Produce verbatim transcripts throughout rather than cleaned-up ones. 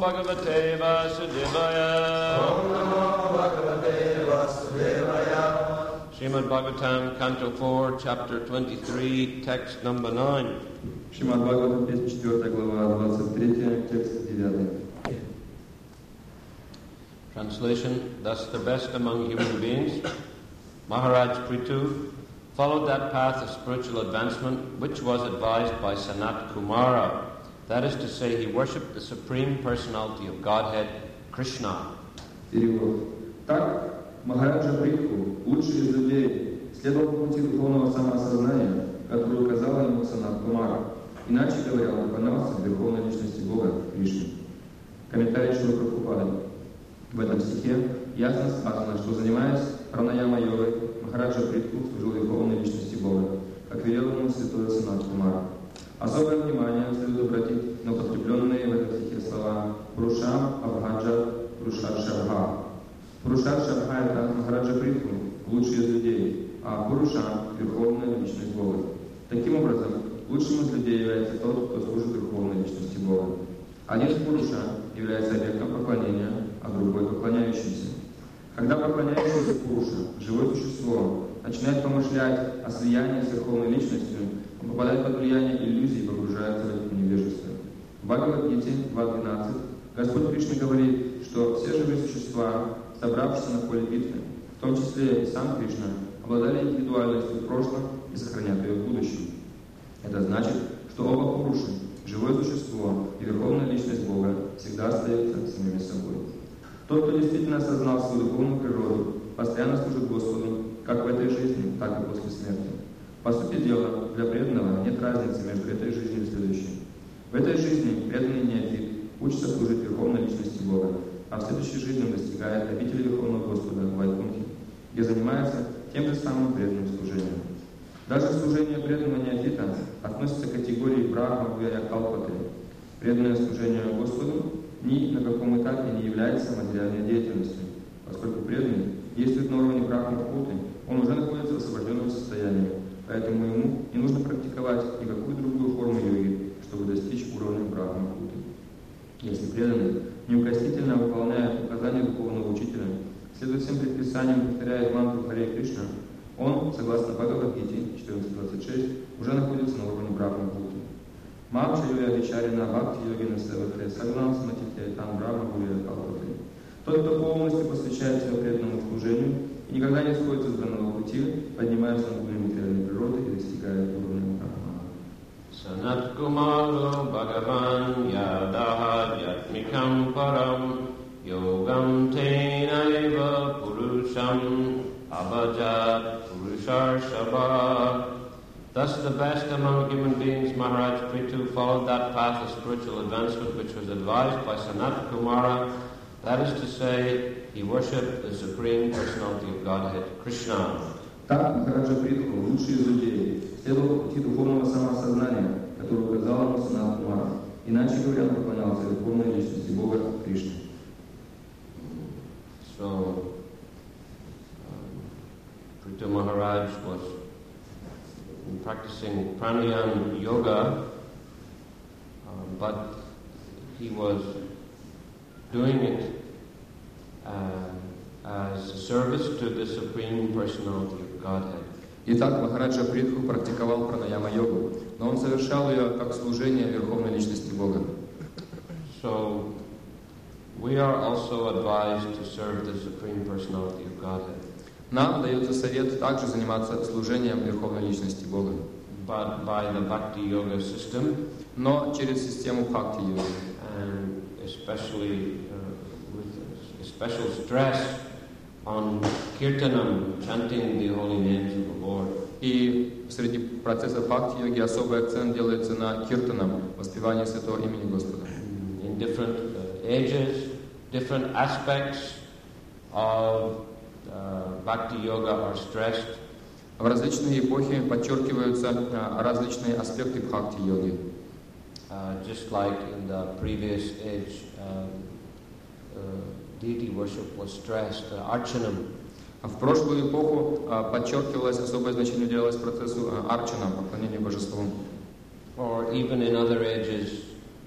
Bhagavate Vasudevaya. Om Namo Bhagavate Vasudevaya. Srimad Bhagavatam, Canto four, Chapter twenty-three, Text number nine. Шримад Бхагаватам, песня четвёртая, глава двадцать третья, текст девятый. Translation: Thus the best among human beings, Maharaj Prithu, followed that path of spiritual advancement which was advised by Sanat Kumara. That is to say, he worshipped the Supreme Personality of Godhead, Krishna. Перевод. Так, Махараджа Притху, лучший из людей, следовал по пути духовного самоосознания, который указала ему Санат Кумара. Иначе говоря, он поклонялся Верховной Личности Бога, Кришне. Комментарий Шрила Прабхупады. В этом стихе ясно сказано, что, занимаясь пранаяма-йогой, Махараджа Притху служил Верховной Личности Бога, как велел ему святой Санат Кумара. Особое внимание следует обратить на употребленные в этом стихе слова «Пурушам Абхаджа Пурушар Шабха». Пурушар Шабха – это Махараджа Притху, лучший из людей, а Пуруша – Верховная Личность Бога. Таким образом, лучшим из людей является тот, кто служит Верховной Личности Бога. Один из Пуруша является объектом поклонения, а другой – поклоняющимся. Когда поклоняющийся Пуруша, живое существо, начинает помышлять о слиянии с Верховной Личностью, он попадает под влияние иллюзий и погружается в это невежество. В Бхагавад-гите два двенадцать Господь Кришна говорит, что все живые существа, собравшиеся на поле битвы, в том числе и сам Кришна, обладали индивидуальностью в прошлом и сохранят ее в будущем. Это значит, что оба Пуруши, живое существо и Верховная Личность Бога, всегда остаются самими собой. Тот, кто действительно осознал свою духовную природу, постоянно служит Господу, как в этой жизни, так и после смерти. По сути дела, для преданного нет разницы между этой жизнью и следующей. В этой жизни преданный неофит учится служить Верховной Личности Бога, а в следующей жизни он достигает обители Верховного Господа в Вайкунхе, где занимается тем же самым преданным служением. Даже служение преданного неофита относится к категории Брахма Гвая Калпаты. Преданное служение Господу ни на каком этапе не является материальной деятельностью, поскольку преданный действует на уровне Брахма-Бхуты, он уже находится в освобожденном состоянии, поэтому ему не нужно практиковать никакую другую форму йоги, чтобы достичь уровня Брахма-Бхуты. Если преданный неукоснительно выполняет указания духовного учителя, следует всем предписаниям, повторяет мантру Харе Кришна, он, согласно Бхагавад-гите четырнадцать двадцать шесть, уже находится на уровне Брахма-Бхуты. Мам чайоя вичарина бхакти йогина севате сагнам сматите там Брахма гурия калпаты. Тот, кто полностью посвящает себя преданному служению и никогда не сходит с избранного пути, поднимается на уровень материальной природы и достигает уровня Брахмана. Sanat Kumaro Bhagavan Yadaha Yatmikam Param Yogam Tenaiva Purusham Abhajat Purushar Shabha. Thus the best among human beings, Maharaj Prithu, followed that path of spiritual advancement which was advised by Sanat Kumara. That is to say, he worshipped the Supreme Personality of Godhead, Krishna. Так Махараджа Притху, лучший из людей, следовал по пути духовного самоосознания, который указал ему Санат Кумара. Иначе говоря, он поклонялся Верховной Личности Бога, Кришне. So, um, Prithu Maharaj was practicing pranayama yoga, uh, but he was doing it uh, as a service to the Supreme Personality of Godhead. Итак, Махараджа Притху практиковал пранаяма-йогу, но он совершал ее как служение Верховной Личности Бога. So, we are also advised to serve the Supreme Personality of Godhead. Нам дается совет также заниматься служением Верховной Личности Бога. But by the Bhakti Yoga system, но через систему бхакти-йоги. And especially uh, with a special stress on kirtanam, chanting the holy names of the Lord. И среди процессов бхакти-йоги особый акцент делается на киртанам, воспевании святого имени Господа. In different uh, ages, different aspects of uh, bhakti yoga are stressed. В различные эпохи подчеркиваются uh, различные аспекты бхакти-йоги. Uh, just like in the previous age, uh, uh, deity worship was stressed, uh, archanam. В прошлую эпоху uh, подчеркивалось, особое значение уделялось процессу uh, арчана, поклонения божеству. Or even in other ages,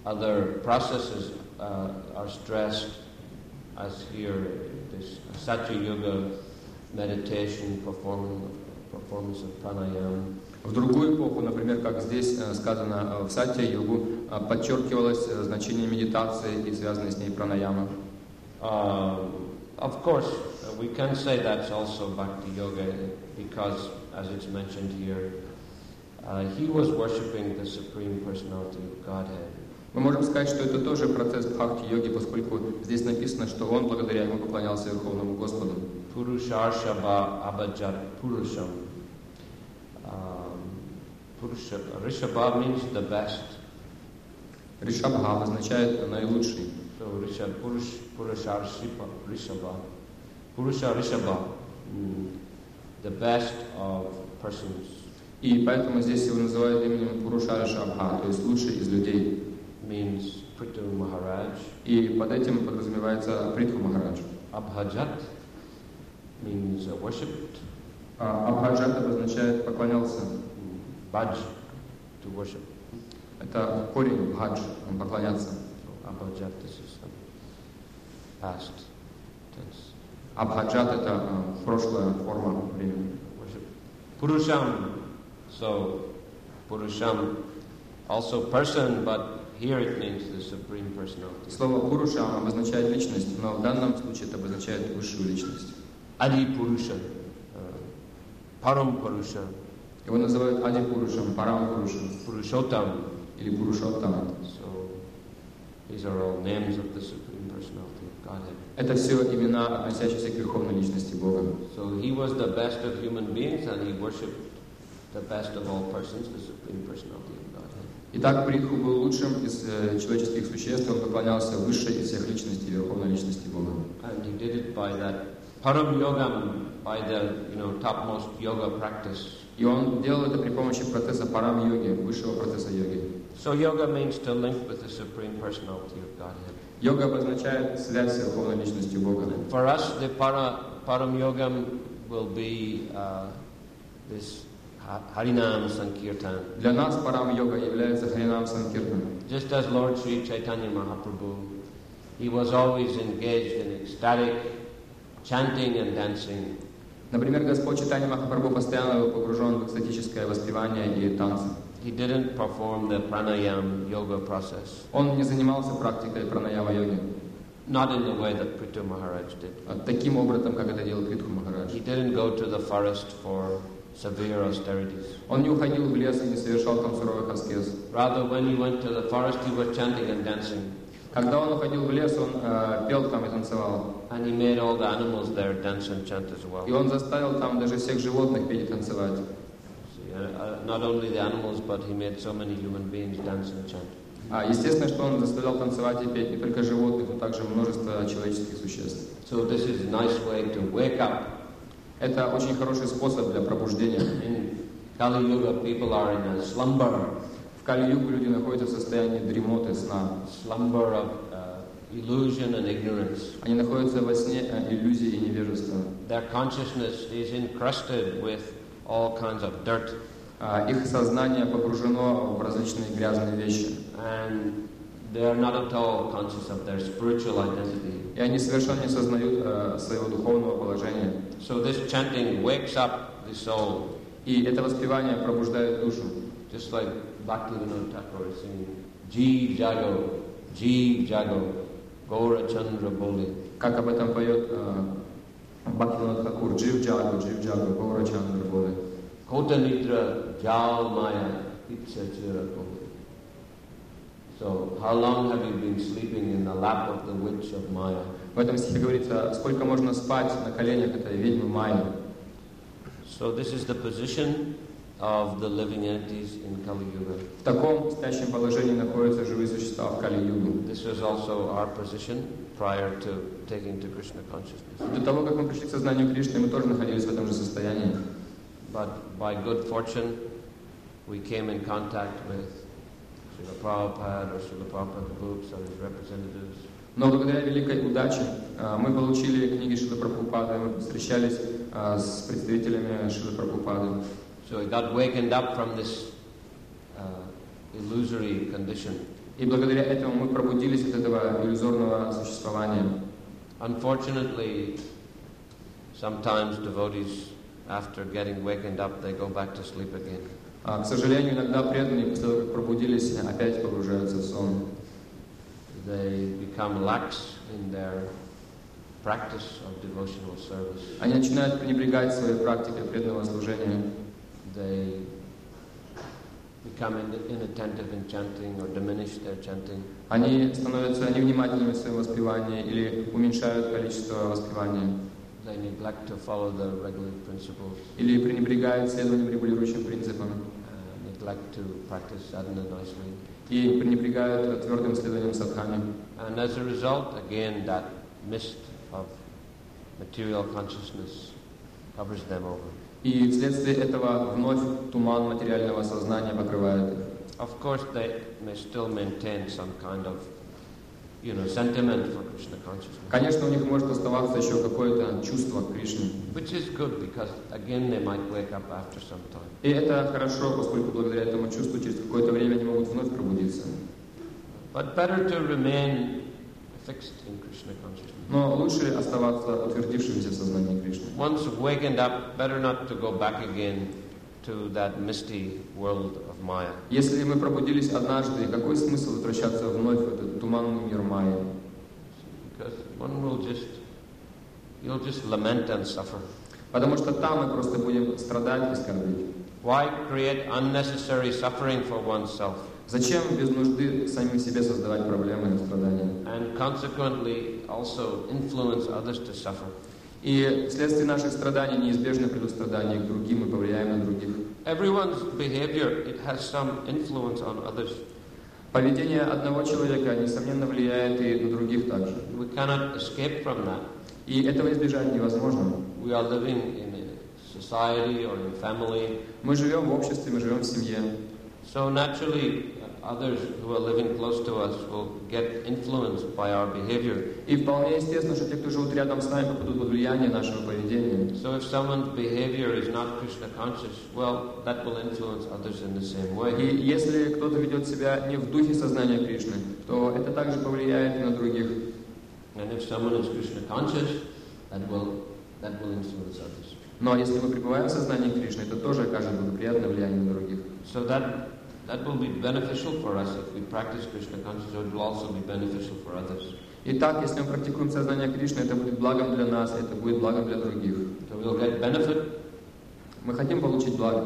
other processes uh, are stressed, as here, this Satya Yoga meditation, performance, performance of pranayama. В другую эпоху, например, как здесь э, сказано э, в Сатья-йогу, э, подчеркивалось э, значение медитации и связанной с ней пранаяма. Uh, of course, uh, we can say that's also Bhakti Yoga because, as it's mentioned here, uh, he was worshipping the Supreme Personality of Godhead. Мы можем сказать, что это тоже процесс бхакти-йоги, поскольку здесь написано, что он благодаря ему поклонялся Верховному Господу. Purusharshava abhajat purusham. Purusha, Rishabha means the best. Ришабха означает наилучший. So Rishabha, Purush, Purusha Rishabha, Purusha Rishabha, mm, the best of persons. И поэтому здесь его называют именем Пуруша Ришабха, то есть лучший из людей. Means Prithu Maharaj. И под этим подразумевается Притху Махарадж. Abhajat means uh, worshipped. А Абхаджат обозначает поклонялся. Bhaj, to worship. Это корень бхадж, поклоняться. So, Abhajat, this is um, past tense. Абхаджат это uh, прошлая форма времени. Worship. Purusham, so Purusham, also person, but here it means the Supreme Personality. Слово Пуруша обозначает личность, но в данном случае это обозначает высшую личность. Adi Purusha, uh, Param Purusha, Его называют Ади Пурушем, Парам Пурушем Purushottam. или Пурушоттам. So these are all names of the Supreme Personality of Godhead. Это все имена, относящиеся к Верховной Личности Бога. So he was the best of human beings and he worshipped the best of all persons, the Supreme Personality of Godhead. Итак, Притху был лучшим из э, человеческих существ, он поклонялся высшей из всех личностей, Верховной Личности Бога. And he did it by that Param Yogam, by the you know topmost yoga practice. И он делал это при помощи процесса парам-йоги, высшего процесса йоги. So yoga means to link with the Supreme Personality of Godhead. Йога обозначает связь с Верховной Личностью Бога. And for us, the para, Param Yogam will be uh, this Harinam Sankirtan. Для нас парам-йога является Харинам Санкиртан. Just as Lord Sri Chaitanya Mahaprabhu, he was always engaged in ecstatic chanting and dancing. Например, Господь Чайтанья Махапрабху постоянно был погружен в экстатическое воспевание и танцы. He didn't perform the pranayam yoga process. Он не занимался практикой пранаяма-йоги. Not in the way that Prithu Maharaj did. Таким образом, как это делал Притху Махарадж. He didn't go to the forest for severe austerities. Он не уходил в лес и не совершал там суровых аскез. Rather, when he went to the forest, he was chanting and dancing. Когда он уходил в лес, он э, пел там и танцевал. And he made all the animals there dance and chant as well. И он заставил там даже всех животных петь и танцевать. See, uh, not only the animals, but he made so many human beings dance and chant. А естественно, что он заставлял танцевать и петь не только животных, но также множество человеческих существ. So this is a nice way to wake up. Это очень хороший способ для пробуждения. In Kali Yuga, people are in a slumber. В Кали-югу люди находятся в состоянии дремоты, сна. Slumber of uh, illusion and ignorance. Они находятся во сне э, иллюзии и невежества. Their consciousness is encrusted with all kinds of dirt. А, их сознание погружено в различные грязные вещи. And they are not at all conscious of their spiritual identity. И они совершенно не сознают э, своего духовного положения. So this chanting wakes up the soul. И это воспевание пробуждает душу. Just like Bhaktivinoda Thakur is singing, Jeev Jago, Jeev Jago, Gaura Chandra Boli. Как об этом поет э, Бхактивинода Тхакур. Джив Джаго, Джив Джаго, Гаура Чандра Боли. Kota Nidra Jal Maya Itcha Chira Boli. So, how long have you been sleeping in the lap of the witch of Maya? В этом стихе говорится, сколько можно спать на коленях этой ведьмы Майи. So, this is the position of the living entities in Kali Yuga. В таком спящем положении находятся живые существа в Кали-югу. This was also our position prior to taking to Krishna consciousness. До того, как мы пришли к сознанию Кришны, мы тоже находились в этом же состоянии. But by good fortune, we came in contact with Srila Prabhupada or Srila Prabhupada books or his representatives. Но благодаря великой удаче мы получили книги Шрилы Прабхупады, мы встречались с представителями Шрилы Прабхупады. So he got wakened up from this uh, illusory condition. И благодаря этому мы пробудились от этого иллюзорного существования. Unfortunately, sometimes devotees, after getting wakened up, they go back to sleep again. А, к сожалению, иногда преданные, после того, как пробудились, опять погружаются в сон. They become lax in their practice of devotional service. Они начинают пренебрегать своей практикой преданного служения. They become inattentive in chanting or diminish their chanting. Они становятся невнимательными в своем воспевании или уменьшают количество воспевания. They neglect to follow the regular principles. Или пренебрегают следованием регулирующим принципам. Uh, neglect to practice sadhana nicely. И пренебрегают твердым следованием садхане. And as a result, again, that mist of material consciousness covers them over. И вследствие этого вновь туман материального сознания покрывает их. Of course, they may still maintain some kind of, you know, sentiment for Krishna consciousness. Конечно, у них может оставаться еще какое-то чувство к Кришне. Which is good, because again they might wake up after some time. И это хорошо, поскольку благодаря этому чувству через какое-то время они могут вновь пробудиться. But better to remain fixed in Krishna consciousness. Но лучше оставаться утвердившимся в сознании Кришны. Once wakened up, better not to go back again to that misty world of Maya. Если мы пробудились однажды, какой смысл возвращаться вновь в этот туманный мир Майи? Because one will just, you'll just lament and suffer. Потому что там мы просто будем страдать и скорбеть. Why create unnecessary suffering for oneself? Зачем без нужды самим себе создавать проблемы и страдания? And consequently also influence others to suffer. И вследствие наших страданий неизбежно придут страдания к другим и повлияем на других. Everyone's behavior, it has some influence on others. Поведение одного человека, несомненно, влияет и на других также. We cannot escape from that. И этого избежать невозможно. We are living in a society or in family. Мы живем в обществе, мы живем в семье. So naturally, others who are living close to us will get influenced by our behavior. И вполне естественно, что те, кто живут рядом с нами, попадут под влияние нашего поведения. So if someone's behavior is not Krishna conscious, well, that will influence others in the same way. И если кто-то ведет себя не в духе сознания Кришны, то это также повлияет и на других. And if someone is Krishna conscious, that will that will influence others. Но если мы пребываем в сознании Кришны, это тоже окажет благоприятное влияние на других. So that that will be beneficial for us if we practice Krishna consciousness. It will also be beneficial for others. Итак, если мы практикуем сознание Кришны, это будет благом для нас, это будет благом для других. So we'll get benefit. Мы хотим получить благо.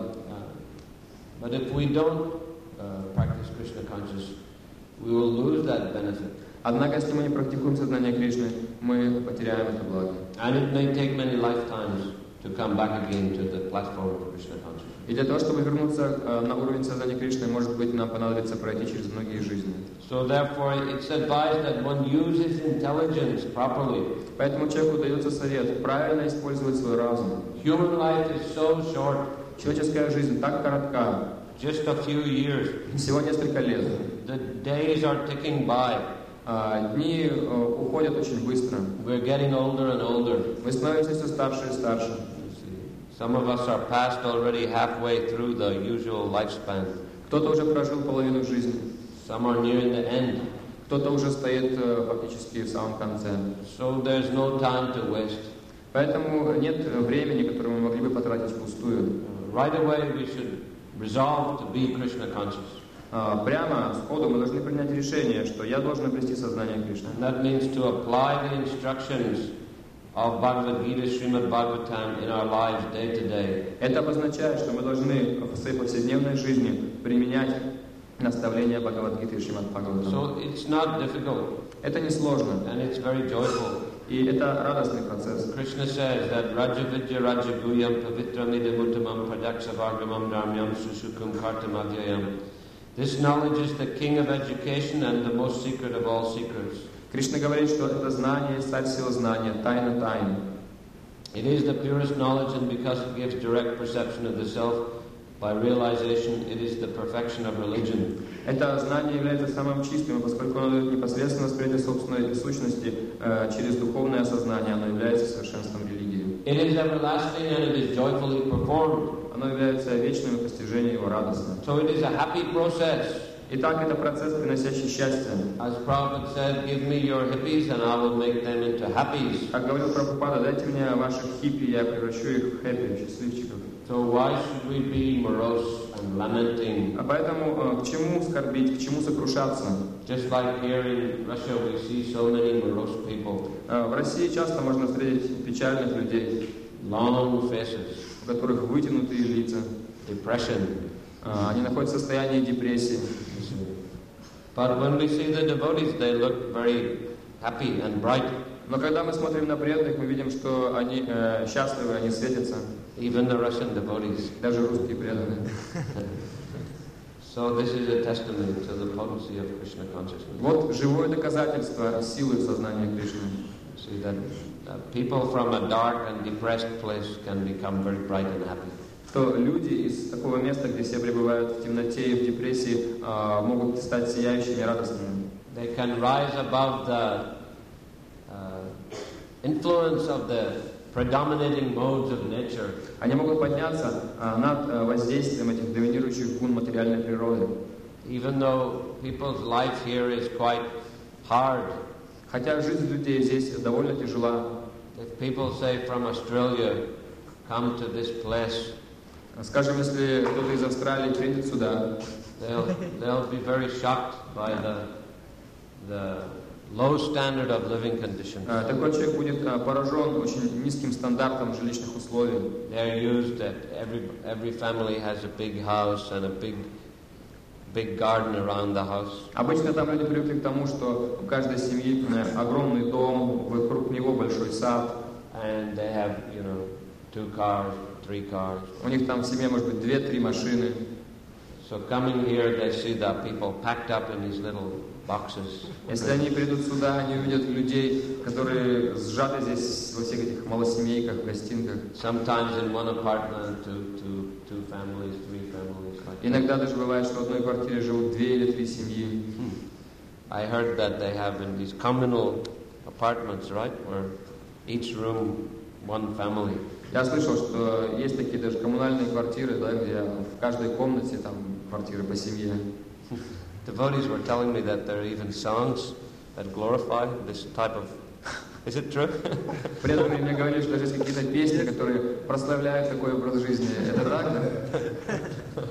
Uh, but if we don't uh, practice Krishna consciousness, we will lose that benefit. Однако, если мы не практикуем сознание Кришны, мы потеряем это благо. And it may take many lifetimes to come back again to the platform of Krishna consciousness. И для того, чтобы вернуться э, на уровень сознания Кришны, может быть, нам понадобится пройти через многие жизни. So therefore, it's advised that one uses intelligence properly. Поэтому человеку дается совет правильно использовать свой разум. Human life is so short. Человеческая жизнь так коротка, Just a few years. всего несколько лет. The days are ticking by. А, дни э, уходят очень быстро. We're getting older and older. Мы становимся все старше и старше. You see, some of us are past already halfway through the usual lifespan. Кто-то уже прожил половину жизни, Some are nearing the end. кто-то уже стоит э, фактически в самом конце. So there's no time to waste. Поэтому нет времени, которое мы могли бы потратить впустую. Uh, right away we should resolve to be Krishna conscious. А, прямо сходу мы должны принять решение, что я должен обрести сознание Кришны. And that means to apply the instructions of Bhagavad Gita, Srimad Bhagavatam in our lives day to day. Это обозначает, что мы должны в своей повседневной жизни применять наставления Бхагавад-гиты и Шримад Бхагаватам. So it's not difficult. Это несложно, And it's very joyful. и это радостный процесс. Krishna says that Raja Vidya Raja Guyam Pavitram Idamuttamam Pradakshavagamam Dharmyam Susukum Kartam Avyayam. This knowledge is the king of education and the most secret of all secrets. Кришна говорит, что это знание, царь всего знания, тайна тайн. It is the purest knowledge, and because it gives direct perception of the self by realization, it is the perfection of religion. Это знание является самым чистым, поскольку оно дает непосредственно восприятие собственной сущности э, через духовное осознание, оно является совершенством религии. It is everlasting and it is joyfully performed. Оно является вечным, и постижение его радостно. So it is a happy process. Итак, это процесс, приносящий счастье. As Prabhupada said, give me your hippies and I will make them into happies. Как говорил Прабхупада, дайте мне ваших хиппи, я превращу их в хэппи, счастливчиков. So why should we be morose and lamenting? А поэтому к чему скорбить, к чему сокрушаться? Just like here in Russia, we see so many morose people. В России часто можно встретить печальных людей, long faces, у которых вытянутые лица, depression. Они находятся в состоянии депрессии. But when we see the devotees, they look very happy and bright. Но когда мы смотрим на преданных, мы видим, что они э, счастливы, они светятся. Even the Russian devotees. Даже русские преданные. So this is a testimony to the potency of Krishna consciousness. Вот живое доказательство силы сознания Кришны. See that uh, people from a dark and depressed place can become very bright and happy. Что люди из такого места, где все пребывают в темноте и в депрессии, э, могут стать сияющими и радостными. They can rise above the uh, influence of the predominating modes of nature. Они могут подняться э, над э, воздействием этих доминирующих гун материальной природы. Even though people's life here is quite hard. Хотя жизнь людей здесь довольно тяжела. If people say from Australia, come to this place. Скажем, если кто-то из Австралии приедет сюда, they'll they'll be very shocked by the the low standard of living conditions. Такой человек будет поражен очень низким стандартом жилищных условий. They're used that every every family has a big house and a big big garden around the house. Обычно там люди привыкли к тому, что у каждой семьи огромный дом, вокруг него большой сад. And they have, you know, two cars, three cars. У них там в семье может быть две-три машины. So coming here, they see the people packed up in these little boxes. Если они придут сюда, они увидят людей, которые сжаты здесь во всех этих малосемейках, гостинках. Sometimes in one apartment, two, two, two families, three families. Like Иногда даже бывает, что в одной квартире живут две или три семьи. I heard that they have in these communal apartments, right, where each room one family. Я слышал, что есть такие даже коммунальные квартиры, да, где в каждой комнате там квартиры по семье. Devotees were telling me that there are even songs that glorify this type of. Is it true? Преданные мне говорили, что даже есть какие-то песни, которые прославляют такой образ жизни. Это так, да?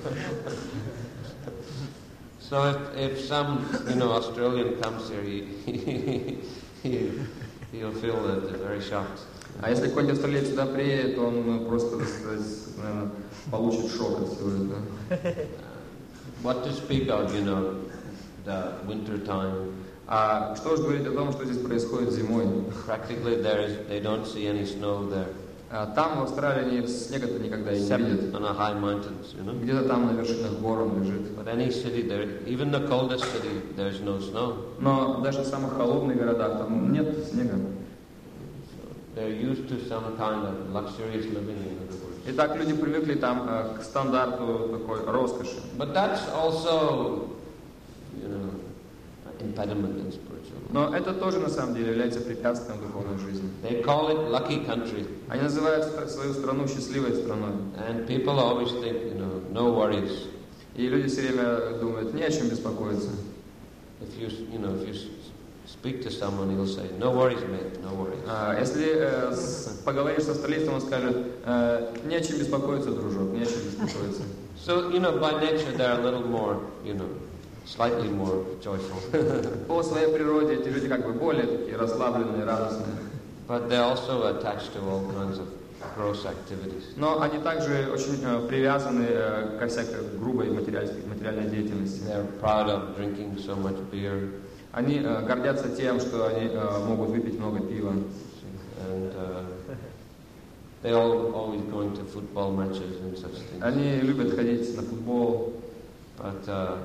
So if if some you know Australian comes here, he he he he'll feel that they're very shocked. А если какой-нибудь австралиец сюда приедет, то он просто, так сказать, наверное, получит шок от всего этого. What to speak of, you know, the winter time. А что же говорить о том, что здесь происходит зимой? Practically there is, they don't see any snow there. А там в Австралии снега-то никогда и не видят. On a high mountains, you know. Где-то там на вершинах гор он лежит. But any city there, even the coldest city, there's no snow. Но даже в самых холодных городах там нет снега. They're used to some kind of luxurious living, in other words. Итак, люди привыкли там к стандарту такой роскоши. But that's also, you know, impediment in spiritual life. Но это тоже на самом деле является препятствием духовной жизни. They call it lucky country. Они называют свою страну счастливой страной. And people always think, you know, no worries. И люди все время думают, не о чем беспокоиться. If you, you know, if you speak to someone, he'll say, no worries, mate, no worries. А, если э, с, поговоришь с австралийцем, он скажет, э, не о чем беспокоиться, дружок, не о чем беспокоиться. So, you know, by nature they're a little more, you know, slightly more joyful. По своей природе эти люди как бы более такие расслабленные, радостные. But they're also attached to all kinds of gross activities. Но они также очень э, привязаны э, ко всякой грубой материальной, материальной деятельности. They're proud of drinking so much beer. Они э, гордятся тем, что они э, могут выпить много пива. And uh, they're all always going to football matches and such things. Они любят ходить на футбол. But uh,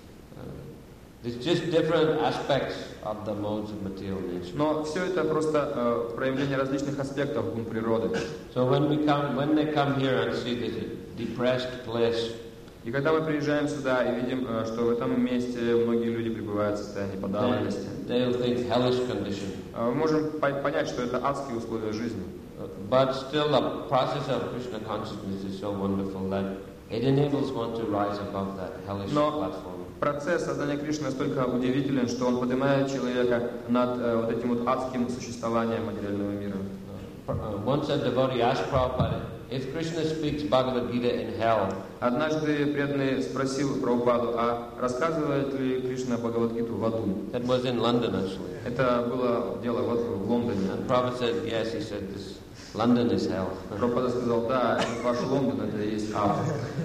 uh, it's just different aspects of the modes of material nature. Но все это просто э, проявление различных аспектов гун природы. So when we come, when they come here and see this depressed place, И когда мы приезжаем сюда и видим, э, что в этом месте многие люди пребывают в состоянии подавленности, they'll think hellish condition. э, мы можем по- понять, что это адские условия жизни. But still, the process of Krishna consciousness is so wonderful that it enables one to rise above that hellish Но platform. процесс создания Кришны настолько удивителен, что он поднимает человека над э, вот этим вот адским существованием материального мира. Uh, once a devotee asked Prabhupada, if Krishna speaks Bhagavad Gita in hell, однажды преданный спросил Прабхупаду, а рассказывает ли Кришна Бхагавад-гиту в аду? that was in London actually. Это было дело в, в Лондоне. And Prabhupada said, yes, he said, this London is hell. Прабхупада сказал, да, это ваш Лондон, это и есть ад.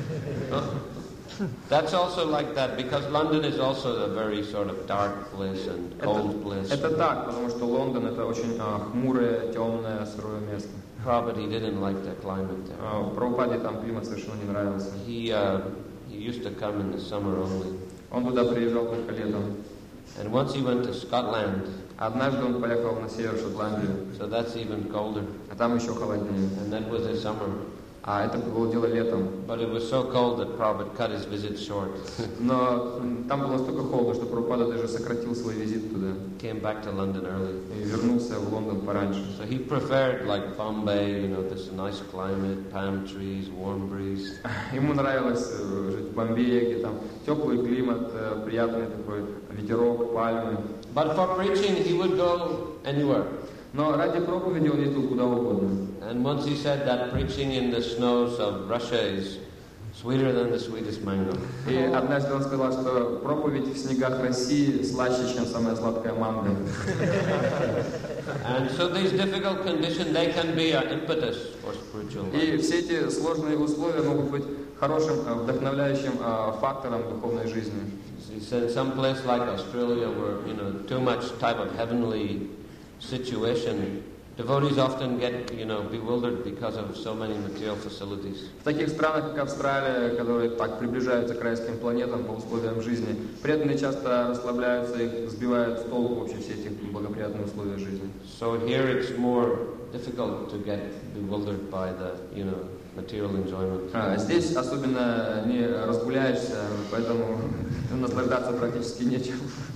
That's also like that, because London is also a very sort of dark place and cold place. Это так, потому что Лондон это очень а, хмурое, темное, сырое место. Prabhupada, he didn't like the climate there. А, Прабхупаде там климат совершенно не нравился. He, uh, he used to come in the summer only. Он туда приезжал только летом. And once he went to Scotland, Однажды он поехал на север Шотландию, so that's even colder. а там еще холоднее. And that was in summer. А это было дело летом. But it was so cold that Prabhupada cut his visit short. Но там было настолько холодно, что Прабхупада даже сократил свой визит туда. Came back to London early. И вернулся в Лондон пораньше. So he preferred like Bombay, you know, this nice climate, palm trees, warm breeze. Ему нравилось жить в Бомбее, где там теплый климат, приятный такой ветерок, пальмы. But for preaching, he would go anywhere. Но ради проповеди он ездил куда угодно. And once he said that preaching in the snows of Russia is sweeter than the sweetest mango. И однажды он сказал, что проповедь в снегах России слаще, чем самая сладкая манго. And so these difficult conditions, they can be an impetus for spiritual life. И все эти сложные условия могут быть хорошим, вдохновляющим фактором духовной жизни. He said some place like Australia where, you know, too much type of heavenly situation, devotees often get, you know, bewildered because of so many material facilities. В таких странах, как Австралия, которые так приближаются к райским планетам по условиям жизни, преданные часто расслабляются, их сбивают с толку вообще все эти благоприятные условия жизни. So here it's more difficult to get bewildered by the, you know, material enjoyment. А, здесь особенно не разгуляешься, поэтому наслаждаться практически нечем.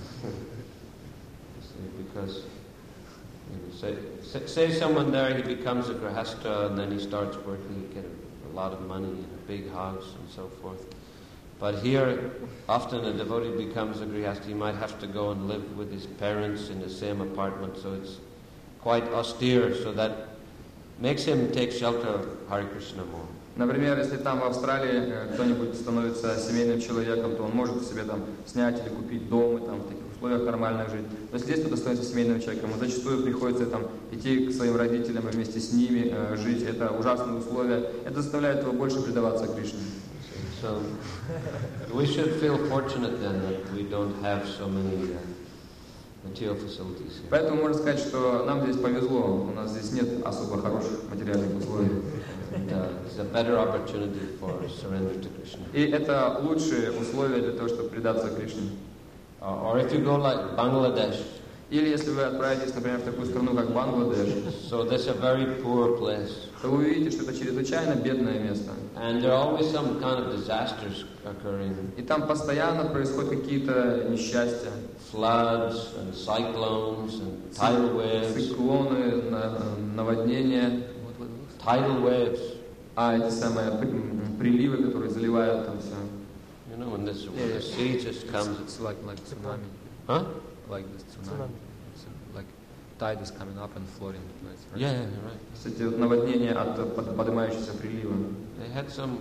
Because you know, say, say someone there, he becomes a grahasta and then he starts working, he get a lot of money and a big house and so forth. But here, often a devotee becomes a grihasta, he might have to go and live with his parents in the same apartment, so it's quite austere, so that makes him take shelter of Hare Krishna more. Например, если там в Австралии кто-нибудь становится семейным человеком, то он может себе там снять или купить дом и там в таких условиях нормально жить. Но если здесь кто-то становится семейным человеком, ему зачастую приходится там идти к своим родителям и вместе с ними э, жить. Это ужасные условия. Это заставляет его больше предаваться Кришне. So we should feel fortunate then that we don't have so many uh, material facilities here. Поэтому можно сказать, что нам здесь повезло. У нас здесь нет особо хороших материальных условий. And, uh, it's a better opportunity for surrender to Krishna. И это лучшие условия для того, чтобы предаться Кришне. Uh, or if you go like Bangladesh, Или если вы отправитесь, например, в такую страну, как Бангладеш, so that's a very poor place. то вы увидите, что это чрезвычайно бедное место. And there are always some kind of disasters occurring. И там постоянно происходят какие-то несчастья. Floods and cyclones and tidal waves. Циклоны, наводнения. Tidal waves. А эти самые приливы, которые заливают там все. You know, when this when the sea just comes. It's like like tsunami. Huh? Like this tsunami. It's like tide is coming up and flooding the place. Right? Yeah, yeah, you're right. Кстати, вот наводнения от поднимающихся прилива. They had some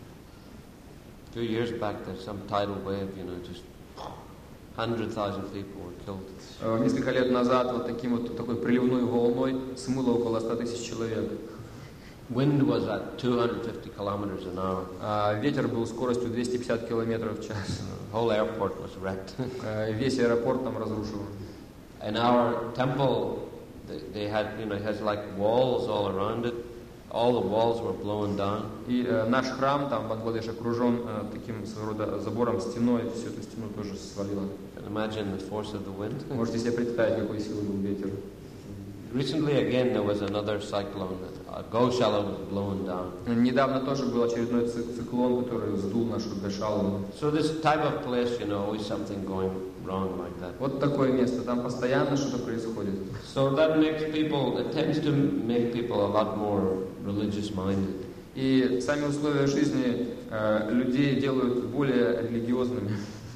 few years back. There's some tidal wave. You know, just hundred thousand people were killed. Несколько лет назад вот таким вот такой приливной волной смыло около ста тысяч человек. Wind was at two hundred fifty kilometers an hour. А ветер был скоростью двести пятьдесят километров в час. The whole airport was wrecked. Весь аэропорт там разрушил. And our temple, they, they had, you know, it has like walls all around it. All the walls were blown down. И э, наш храм там в Бангладеш окружен э, таким своего рода забором, стеной, всю эту стену тоже свалило. And imagine the force of the wind. Можете себе представить, какой силы был ветер. Recently again there was another cyclone. Uh, Goshala was blown down. Недавно тоже был очередной циклон, который сдул нашу Гошалу. So this type of place, you know, always something going wrong like that. Вот такое место, там постоянно что-то происходит. So that makes people, it tends to make people a lot more religious minded. И сами условия жизни э, людей делают более религиозными.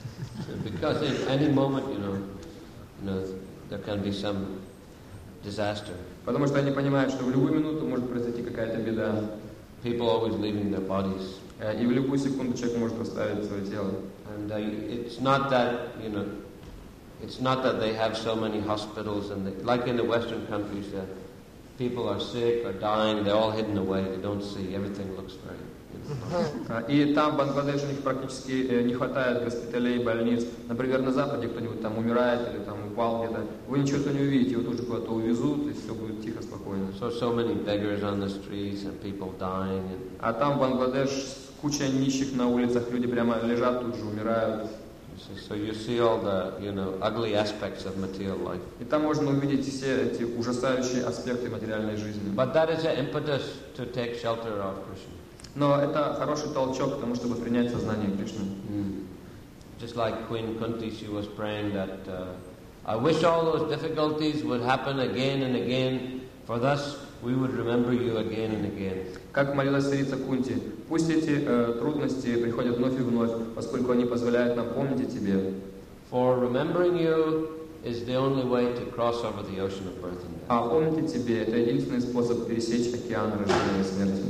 Because in any moment, you know, you know, there can be some disaster. Потому что они понимают, что в любую минуту может произойти какая-то беда. People always leaving their bodies. И в любую секунду человек может оставить свое тело. And uh, it's not that, you know, it's not that they have so many hospitals and they, like in the Western countries, uh, people are sick or dying, they're all hidden away, they don't see, everything looks very, you know. И там, в Бангладеше, у них практически не хватает госпиталей, больниц. Например, на Западе кто-нибудь там умирает или там упал где-то. Вы ничего не увидите, его тут же куда-то увезут, и все будет тихо, спокойно. So, so many beggars on the streets and people dying. And а там, в Бангладеш, куча нищих на улицах, люди прямо лежат тут же, умирают. So you see all the, you know, ugly aspects of material life. И там можно увидеть все эти ужасающие аспекты материальной жизни. But that is an impetus to take shelter of Krishna. Но это хороший толчок к тому, чтобы принять сознание Кришны. Mm. Just like Queen Kunti, she was praying that uh, I wish all those difficulties would happen again and again, for thus we would remember you again and again. Как молилась царица Кунти, пусть эти э, трудности приходят вновь и вновь, поскольку они позволяют нам помнить о тебе. For remembering you is the only way to cross over the ocean of birth and death. А помнить о тебе — это единственный способ пересечь океан рождения и смерти.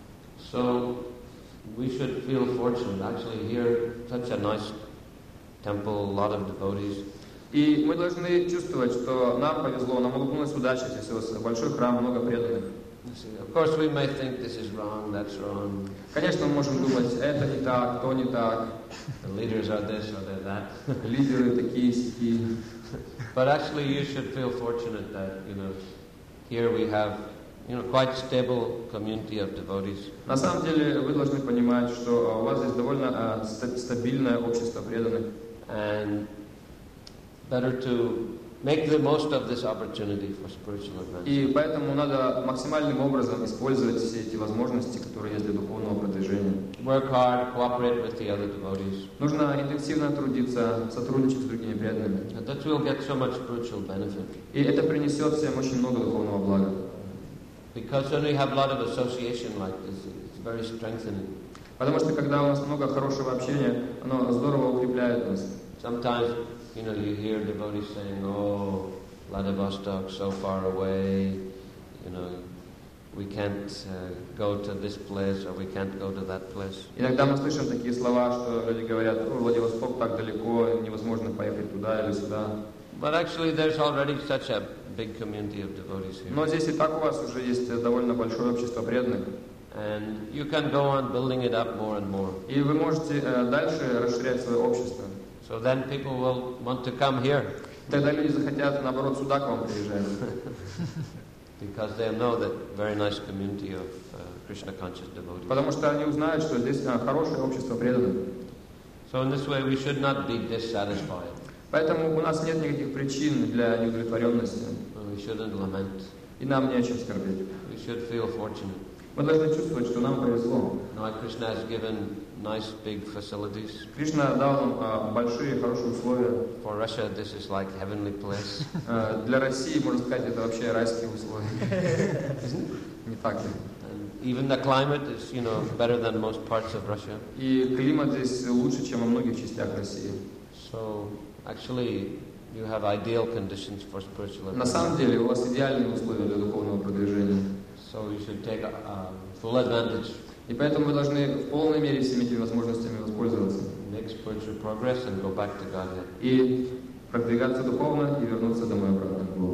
So we should feel fortunate. Actually, here such a nice temple, a lot of devotees. И мы должны чувствовать, что нам повезло, нам улыбнулась удача, здесь большой храм, много преданных. Of course, we may think this is wrong, that's wrong. Конечно, мы можем думать, это не так, то не так. The leaders are this or they're that. Лидеры такие, сякие. But actually, you should feel fortunate that, you know, here we have, you know, quite stable community of devotees. На самом деле, вы должны понимать, что у вас здесь довольно uh, стабильное общество преданных. And better to make the most of this opportunity for spiritual advancement. И поэтому надо максимальным образом использовать все эти возможности, которые есть для духовного продвижения. Work hard, cooperate with the other devotees. Нужно интенсивно трудиться, сотрудничать с другими преданными. And that will get so much spiritual benefit. И это принесет всем очень много духовного блага. Because when we have a lot of association like this, it's very strengthening. Потому что когда у нас много хорошего общения, оно здорово укрепляет нас. Sometimes, you know, you hear devotees saying, "Oh, Vladivostok, so far away, you know, we can't uh, go to this place or we can't go to that place." Иногда мы слышим такие слова, что люди говорят: "О, Владивосток так далеко, невозможно поехать туда или сюда." But actually, there's already such a big community of devotees here. Но здесь и так у вас уже есть довольно большое общество преданных. And you can go on building it up more and more. И вы можете э, дальше расширять свое общество. So then people will want to come here. Тогда люди захотят, наоборот, сюда к вам приезжать. Because they know that very nice community of uh, Krishna conscious devotees. Потому что они узнают, что здесь а, хорошее общество преданных. So in this way we should not be dissatisfied. Поэтому у нас нет никаких причин для неудовлетворенности. We shouldn't lament. И нам не о чем скорбеть. We should feel fortunate. Мы должны чувствовать, что нам повезло. Now Krishna has given nice big facilities. Кришна дал нам а, большие, хорошие условия. For Russia, this is like heavenly place. А, для России, можно сказать, это вообще райские условия. Не так ли? And even the climate is, you know, better than most parts of Russia. И климат здесь лучше, чем во многих частях России. So actually, you have ideal conditions for spiritual advancement. На самом деле, у вас идеальные условия для духовного продвижения. So you should take uh, full advantage. И поэтому вы должны в полной мере всеми этими возможностями воспользоваться. Make spiritual progress and go back to Godhead. И продвигаться духовно и вернуться домой обратно к Богу.